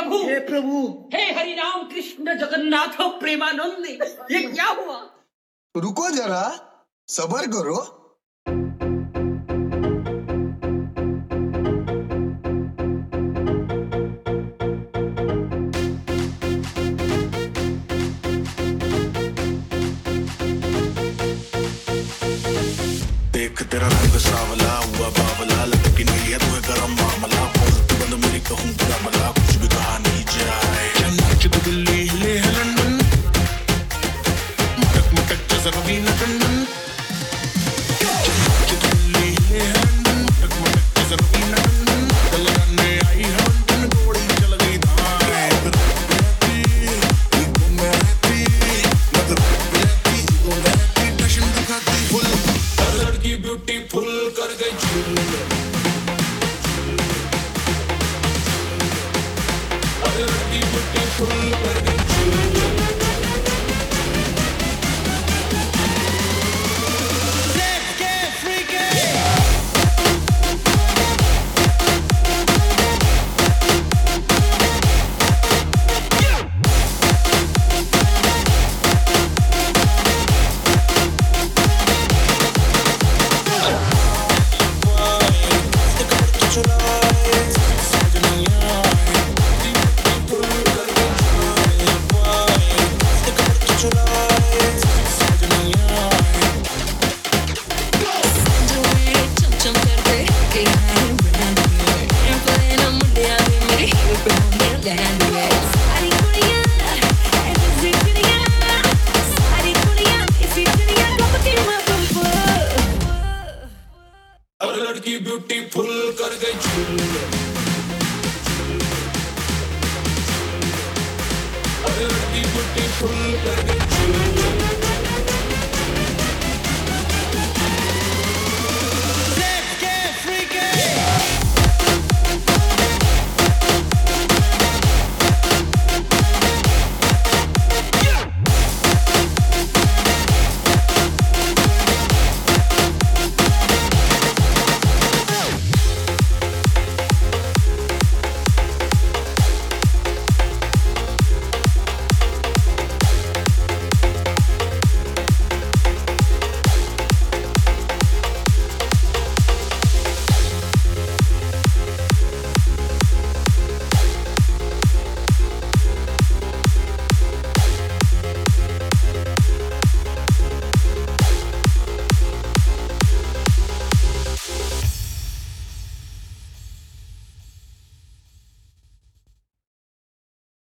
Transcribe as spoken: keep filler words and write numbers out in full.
प्रभु, हे प्रभु, हे हरि राम कृष्ण जगन्नाथ प्रेमानंद, ये क्या हुआ? रुको जरा, सबर करो। देख तेरा रंग सावला हुआ बावला, लटकी नहीं है तुम्हें गरम मामला। बंद मेरी कहूँ बुरा भला, कुछ भी कहा नहीं जाए। चल चुप दिल्ली हिले है लंदन, मटक मटक जैसा रवीना टंडन। चल दिल्ली हिले है लंदन, मटक मटक जैसा रवीना टंडन। कल राने आई है लंदन, घोड़ी चल गई धारे। मैं रहती, मगर रहती, वो रहती, टशन दिखाती फुल। लड़की ब्यूटीफुल कर गई झूल, लड़की ब्यूटीफुल